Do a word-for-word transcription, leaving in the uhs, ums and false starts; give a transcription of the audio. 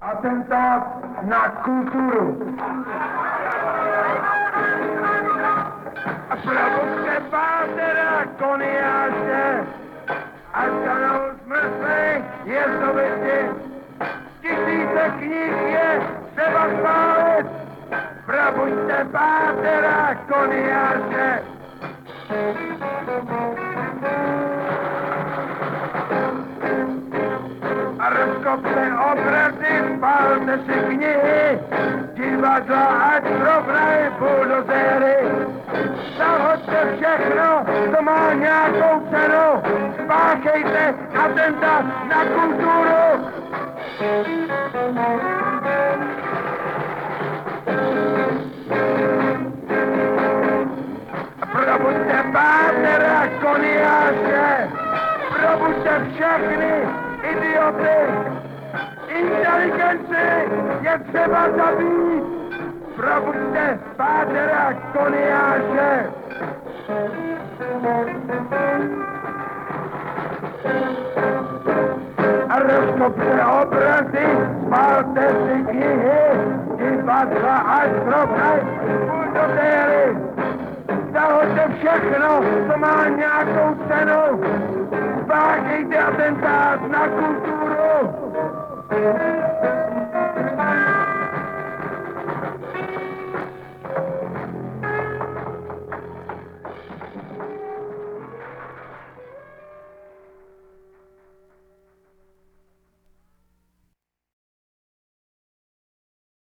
Atentát na kulturu. Probuďte pátera koniáše, až stanou z mrtvých jezdovitě. Tisíce knih je třeba spálit. Probuďte pátera koniáše. A rozkopte obrazy, spálte si knihy, divadla ať srovnají buldozéry. Zahoďte všechno, co má nějakou cenu, spáchejte atentát na kulturu. Probuďte pátera koniáše, probuďte všechny idioty, inteligenci je třeba zabít, probuďte pátera koniáše. A rozkopte obrazy, spálte si knihy, divadla až srovnaj buldozéry. Zahoďte všechno, co má nějakou cenu, spáchejte atentát na kulturu.